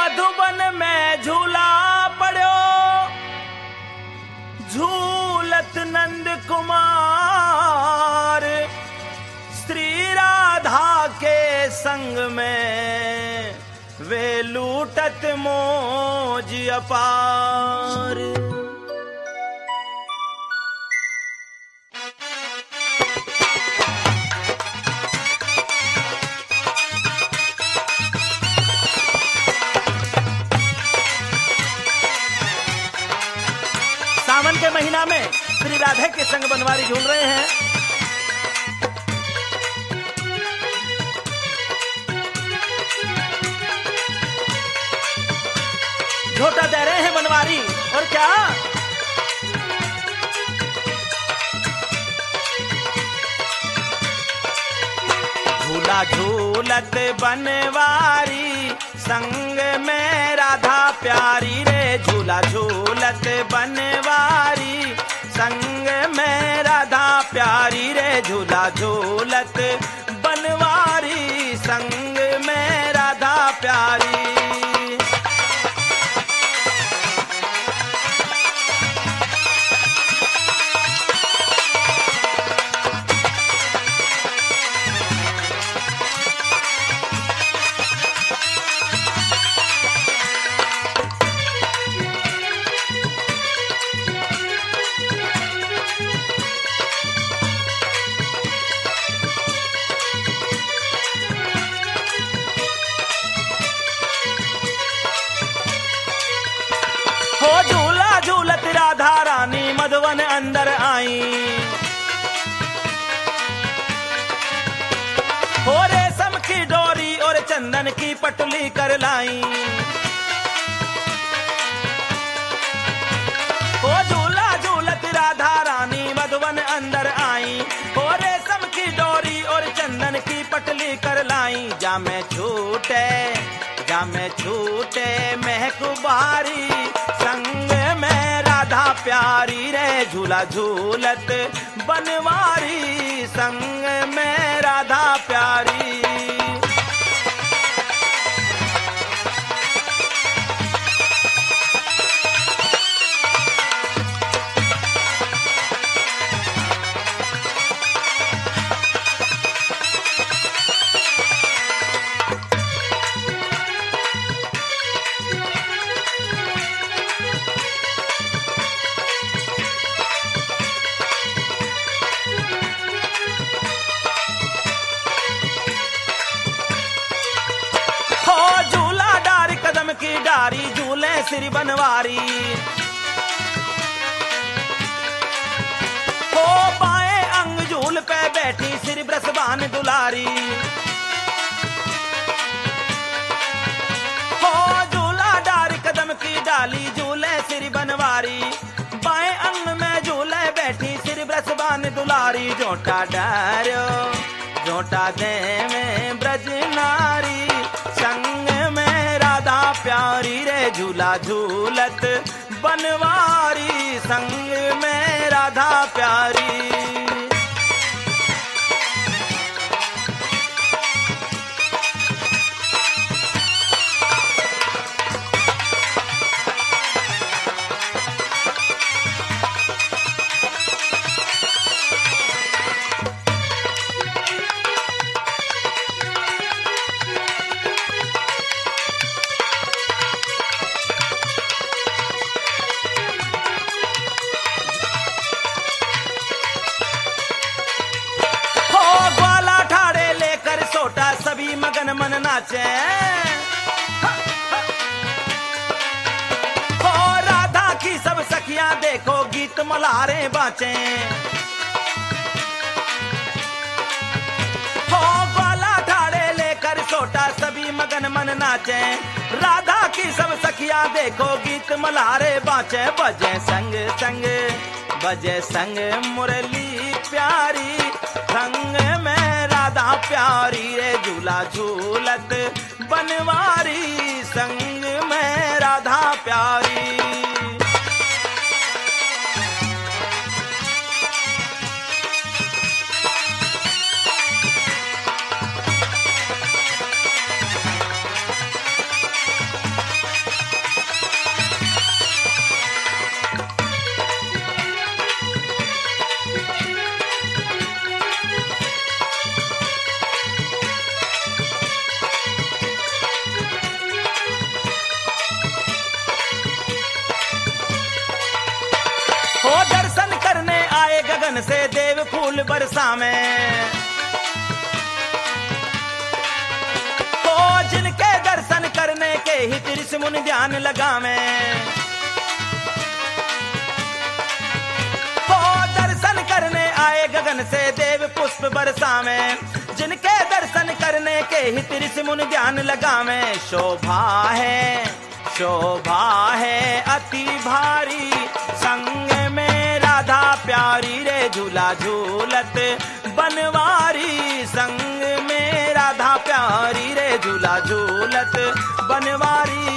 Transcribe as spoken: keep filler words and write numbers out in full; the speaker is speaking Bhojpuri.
मधुबन में झूला पड़ो, झूलत नंद कुमार श्री राधा के संग में वे लूटत मौज अपार। सावन के महीना में श्री राधे के संग बनवारी झूल रहे हैं। झोटा दे रहे हैं बनवारी और क्या झूला झूलत बनवारी संग में राधा प्यारी रे। झूला झूलत बनवारी संग में राधा प्यारी रे। झूला झूलत बनवारी संग में राधा प्यारी। हो झूला झूलत राधा रानी मधुवन अंदर आई। हो रेशम की डोरी और चंदन की पटुली कर लाई। हो झूला झूलत राधा रानी मधुवन अंदर आई। हो रेशम की डोरी और चंदन की पटली कर लाई। जा मैं छूटे जा मैं छूटे महकुबारी संग में राधा प्यारी रे। झूला झूलत बनवारी संग में राधा प्यारी। की डारी झूले श्री बनवारी। हो बाएं अंग झूल पे बैठी श्री ब्रसबान दुलारी। हो झूला डारी कदम की डाली झूले श्री बनवारी। बाएं अंग में झूले बैठी श्री ब्रसबान दुलारी। जोटा डारो जोटा दे में ब्रज नारी संग में राधा प्यारी रे। झूला झूलत बनवारी संग में राधा प्यारी। सभी मगन मन नाचे। हो राधा की सब सखियां देखो गीत मल्हारे बाचे। हो ग्वाला ठाड़े लेकर सोटा सभी मगन मन नाचे। राधा की सब सखियां देखो गीत मल्हारे बाचे। बजे संग संग बजे संग मुरली प्यारी संग में राधा प्यारी रे। झूला झूलत बनवारी संग में राधा प्यारी। गगन से देव फूल बरसा में। तो जिनके दर्शन करने के हित ऋषि मुनि ध्यान लगावे। तो दर्शन करने आए गगन से देव पुष्प बरसावे। जिनके दर्शन करने के हित ऋषि मुनि ध्यान लगावे। शोभा है शोभा है अति भारी संग में राधा प्यारी रे झूला झूलत बनवारी। संग में राधा प्यारी रे झूला झूलत बनवारी।